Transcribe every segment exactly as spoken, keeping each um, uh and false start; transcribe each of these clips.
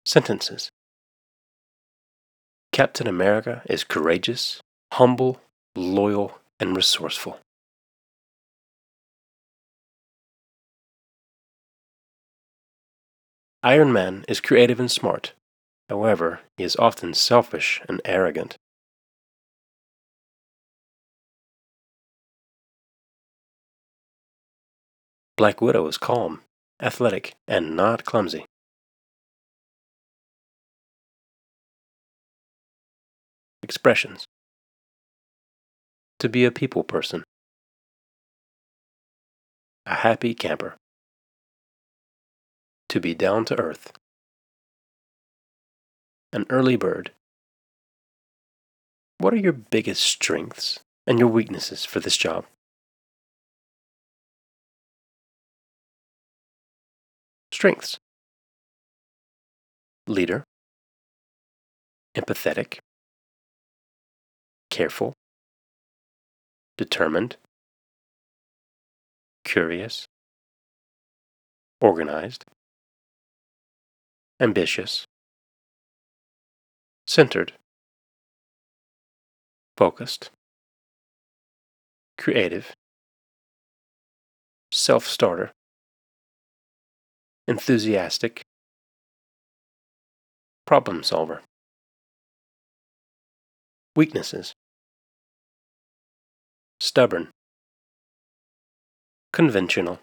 Sentences. Captain America is courageous, humble, loyal, and resourceful. Iron Man is creative and smart. However, he is often selfish and arrogant. Black Widow is calm, athletic, and not clumsy. Expressions. To be a people person. A happy camper. To be down to earth. An early bird. What are your biggest strengths and your weaknesses for this job? Strengths. Leader. Empathetic. Careful. Determined. Curious. Organized. Ambitious. Centered. Focused. Creative. Self-starter. Enthusiastic. Problem solver. Weaknesses. Stubborn. Conventional.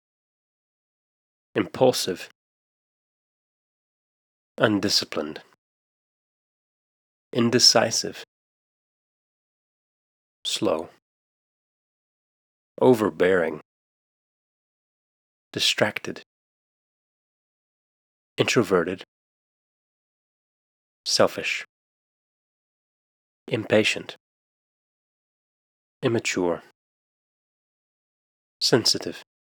Impulsive. Undisciplined. Indecisive. Slow. Overbearing. Distracted. Introverted. Selfish. Impatient. Immature. Sensitive.